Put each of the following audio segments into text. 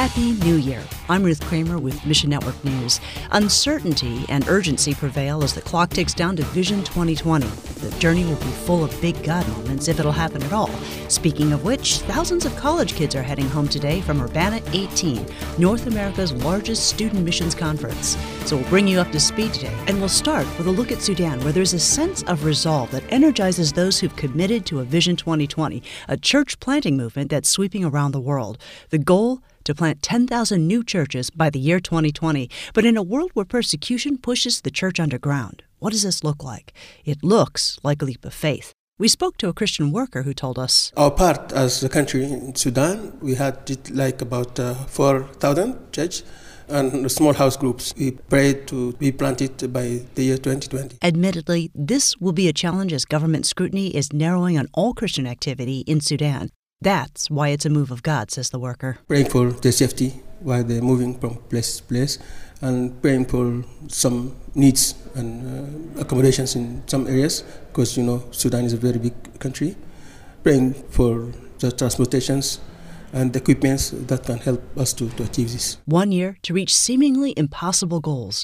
Happy New Year. I'm Ruth Kramer with Mission Network News. Uncertainty and urgency prevail as the clock ticks down to Vision 2020. The journey will be full of big God moments if it'll happen at all. Speaking of which, thousands of college kids are heading home today from Urbana 18, North America's largest student missions conference. So we'll bring you up to speed today, and we'll start with a look at Sudan, where there's a sense of resolve that energizes those who've committed to a Vision 2020, a church planting movement that's sweeping around the world. The goal? To plant 10,000 new churches by the year 2020. But in a world where persecution pushes the church underground, what does this look like? It looks like a leap of faith. We spoke to a Christian worker who told us, our part as a country in Sudan, we had like about 4,000 church and small house groups. We prayed to be planted by the year 2020. Admittedly, this will be a challenge as government scrutiny is narrowing on all Christian activity in Sudan. That's why it's a move of God, says the worker. Praying for their safety while they're moving from place to place, and praying for some needs and accommodations in some areas, because, Sudan is a very big country. Praying for the transportations and equipments that can help us to achieve this. 1 year to reach seemingly impossible goals,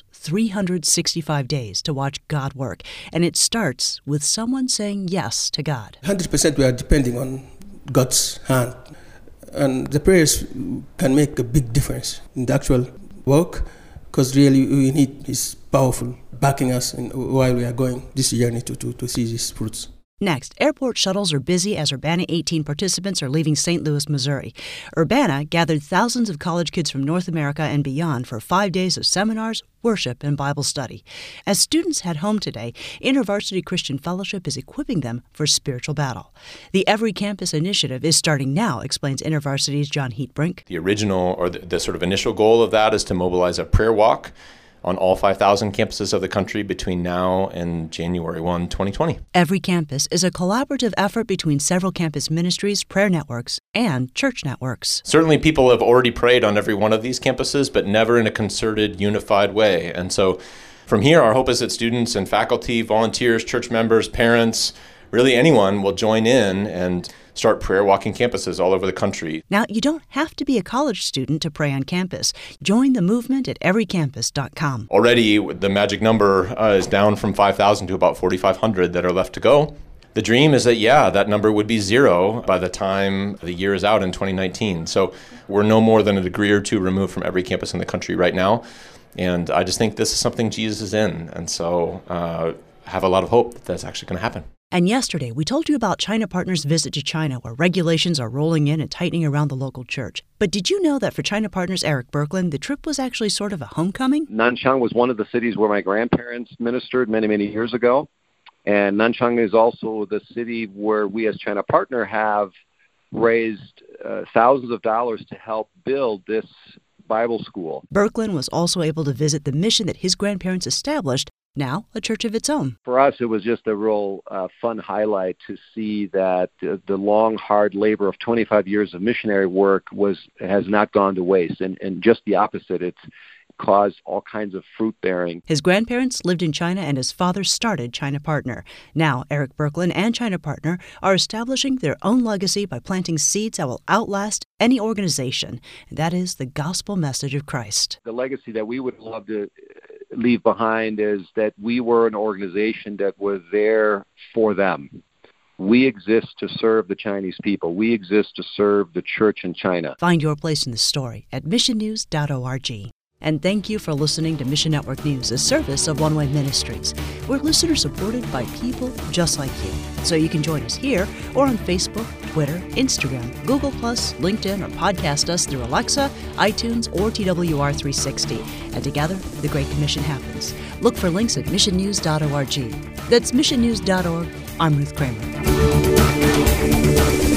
365 days to watch God work. And it starts with someone saying yes to God. 100% we are depending on God's hand, and the prayers can make a big difference in the actual work, because really we need His powerful backing us while we are going this journey to see these fruits. Next, airport shuttles are busy as Urbana 18 participants are leaving St. Louis, Missouri. Urbana gathered thousands of college kids from North America and beyond for 5 days of seminars, worship, and Bible study. As students head home today, InterVarsity Christian Fellowship is equipping them for spiritual battle. The Every Campus initiative is starting now, explains InterVarsity's John Heatbrink. The original, or the sort of initial goal of that is to mobilize a prayer walk on all 5,000 campuses of the country between now and January 1, 2020. Every Campus is a collaborative effort between several campus ministries, prayer networks, and church networks. Certainly people have already prayed on every one of these campuses, but never in a concerted, unified way. And so from here, our hope is that students and faculty, volunteers, church members, parents, really anyone will join in and start prayer walking campuses all over the country. Now, you don't have to be a college student to pray on campus. Join the movement at everycampus.com. Already, the magic number is down from 5,000 to about 4,500 that are left to go. The dream is that, that number would be zero by the time the year is out in 2019. So we're no more than a degree or two removed from every campus in the country right now. And I just think this is something Jesus is in. And so I have a lot of hope that that's actually going to happen. And yesterday, we told you about China Partners' visit to China, where regulations are rolling in and tightening around the local church. But did you know that for China Partners' Eric Berkland, the trip was actually sort of a homecoming? Nanchang was one of the cities where my grandparents ministered many, many years ago. And Nanchang is also the city where we as China Partner have raised thousands of dollars to help build this Bible school. Berkland was also able to visit the mission that his grandparents established, now a church of its own. For us, it was just a real fun highlight to see that the long, hard labor of 25 years of missionary work has not gone to waste, and just the opposite. It's caused all kinds of fruit bearing. His grandparents lived in China, and his father started China Partner. Now, Eric Berkland and China Partner are establishing their own legacy by planting seeds that will outlast any organization, and that is the gospel message of Christ. The legacy that we would love to leave behind is that we were an organization that was there for them. We exist to serve the Chinese people. We exist to serve the church in China. Find your place in the story at missionnews.org. And thank you for listening to Mission Network News, a service of One Way Ministries. We're listener-supported by people just like you. So you can join us here or on Facebook, Twitter, Instagram, Google+, LinkedIn, or podcast us through Alexa, iTunes, or TWR360. And together, the Great Commission happens. Look for links at missionnews.org. That's missionnews.org. I'm Ruth Kramer.